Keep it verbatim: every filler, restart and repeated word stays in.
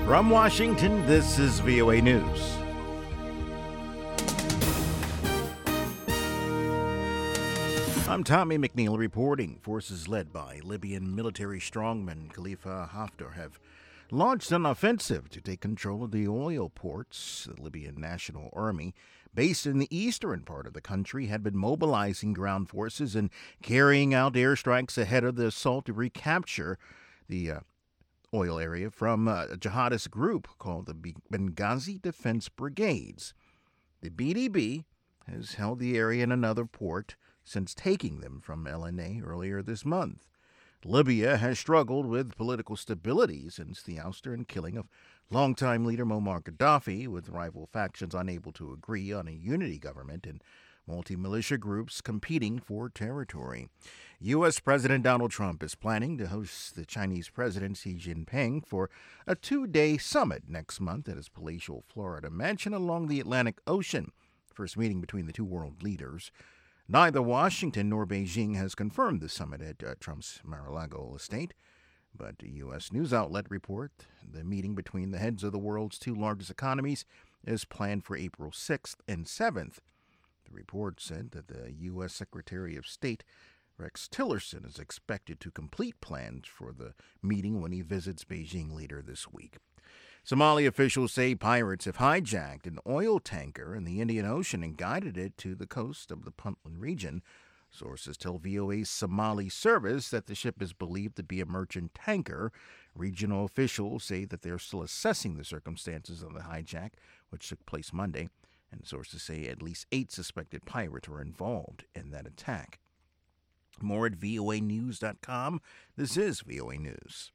From Washington, this is V O A News. I'm Tommy McNeil reporting. Forces led by Libyan military strongman Khalifa Haftar have launched an offensive to take control of the oil ports. The Libyan National Army, based in the eastern part of the country, had been mobilizing ground forces and carrying out airstrikes ahead of the assault to recapture the uh, oil area from a jihadist group called the Benghazi Defense Brigades. The B D B has held the area in another port since taking them from L N A earlier this month. Libya has struggled with political stability since the ouster and killing of longtime leader Muammar Gaddafi, with rival factions unable to agree on a unity government and multi-militia groups competing for territory. U S. President Donald Trump is planning to host the Chinese President Xi Jinping for a two-day summit next month at his palatial Florida mansion along the Atlantic Ocean. First meeting between the two world leaders. Neither Washington nor Beijing has confirmed the summit at uh, Trump's Mar-a-Lago estate, but a U S news outlet report the meeting between the heads of the world's two largest economies is planned for April sixth and seventh. The report said that the U S. Secretary of State Rex Tillerson is expected to complete plans for the meeting when he visits Beijing later this week. Somali officials say pirates have hijacked an oil tanker in the Indian Ocean and guided it to the coast of the Puntland region. Sources tell V O A's Somali service that the ship is believed to be a merchant tanker. Regional officials say that they're still assessing the circumstances of the hijack, which took place Monday, and sources say at least eight suspected pirates were involved in that attack. More at V O A news dot com. This is V O A News.